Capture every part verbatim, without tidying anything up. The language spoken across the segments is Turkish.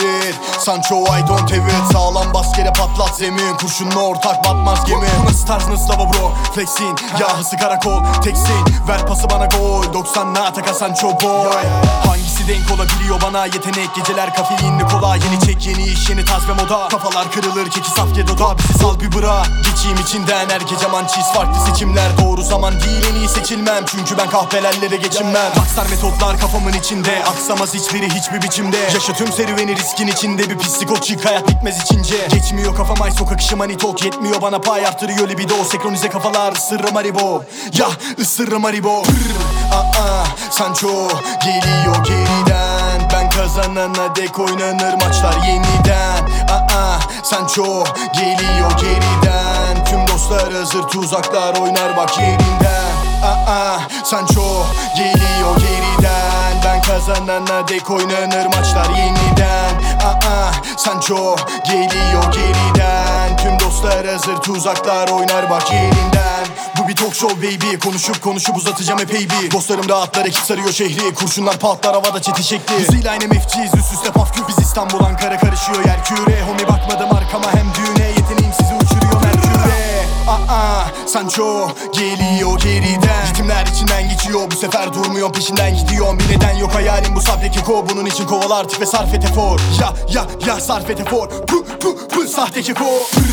çevirir. Sancho I don't have it. Sağlam baskele patlat zemin. Kurşunla ortak batmaz gemi. Bu nasıl tarz nasıl lava bro? Flexin yahısı karakol. Teksin ver pası bana gol. doksanla ataka Sancho boy. Hangisi denk olabiliyor bana? Yetenek geceler kafeinli kola. Yeni çek yeni iş yeni tarz ve moda. Kafalar kırılır keki saf gedoda. Bizi sal bir bıra. Geçeyim içinden her gece mançiz. Farklı seçimler doğru zaman değil, en iyi seçilmem. Çünkü ben kahvelerle geçinmem. Aksar metotlar kafamın içinde. Aksamaz hiçbiri hiçbir biçimde. Yaşa tüm serüveni riskin içinde. Bir pislik o çık hayat bitmez içince. Geçmiyor kafam ay sokak işi money talk. Yetmiyor bana pay arttırıyor libido. Senkronize kafalar ısırırım haribo. Ya ısırırım haribo. Aa, Sancho geliyor geriden. Ben kazanana dek oynanır maçlar yeniden. Aa, Sancho geliyor geriden. Tüm dostlar hazır tuzaklar oynar bak yerinden. Aa, Sancho geliyor geriden. Ben kazanana dek oynanır maçlar yeniden. Aa, Sancho geliyor geriden. Tüm dostlar hazır tuzaklar oynar bak yerinden. Bu bir talk show baby. Konuşup konuşup uzatacağım epey bir. Dostlarım rahatlar ekip sarıyor şehri. Kurşunlar patlar havada çeti şekli. Hızıyla aynı mefciyiz üst üste pafkür. Biz İstanbul Ankara karışıyor yer küre. Homie bakmadım arkama hem düğüne. Yeteneğim sizi uçuruyor merküre. Aa, Sancho geliyor geriden. Ritimler içinden geçiyor. Bu sefer durmuyor peşinden gidiyorum. Bir neden yok hayalim bu sahte keko. Bunun için koval artık ve sarf et efor. Ya ya ya sarf et efor. Pu pu pu sahte keko.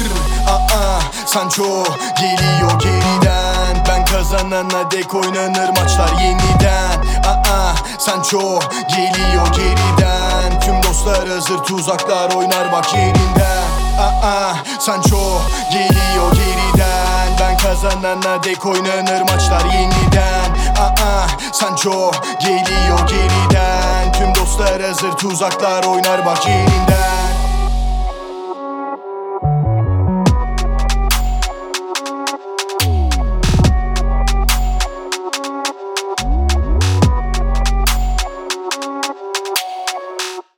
Aa, Sancho geliyor geriden. Ben kazanana dek oynanır maçlar yeniden. Aa, Sancho geliyor geriden. Tüm dostlar hazır tuzaklar oynar bak yerinden. Aa, Sancho geliyor geriden. Ben kazanana dek oynanır maçlar yeniden. Aa, Sancho geliyor geriden. Tüm dostlar hazır tuzaklar oynar bak yerinden.